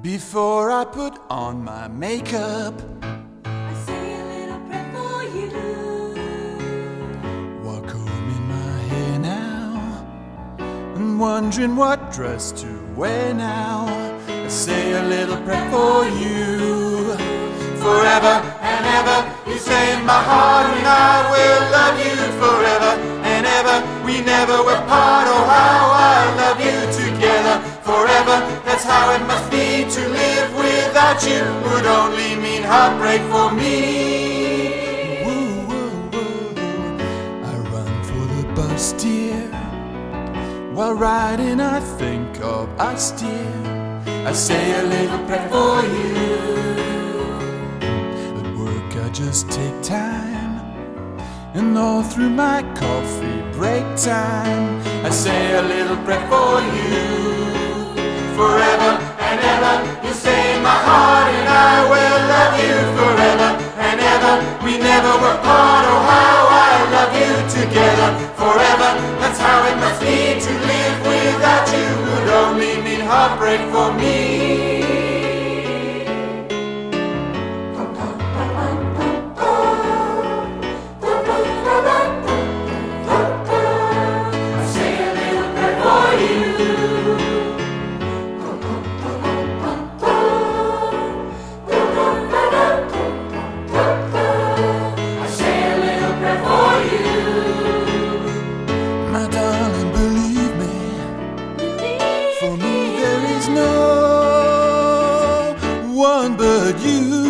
Before I put on my makeup, I say a little prayer for you. while combing my hair now and wondering what dress to wear now. I say a little prayer for you. Forever and ever, you say in my heart, and I will love you forever and ever. We never were part. Oh, how I love you together forever. That's how it must be to live without you. Would only mean heartbreak for me. Woo, woo, woo. I run for the bus, dear. While riding, I think of us, dear. I say a little prayer for you. At work, I just take time, and all through my coffee break time, I say a little prayer for you. Forever and ever, you say in my heart, and I will love you forever and ever. We never were part. Oh, how I love you together forever. That's how it must be to live without you. Would only mean heartbreak for me. My darling, believe me, for me there is no one but you.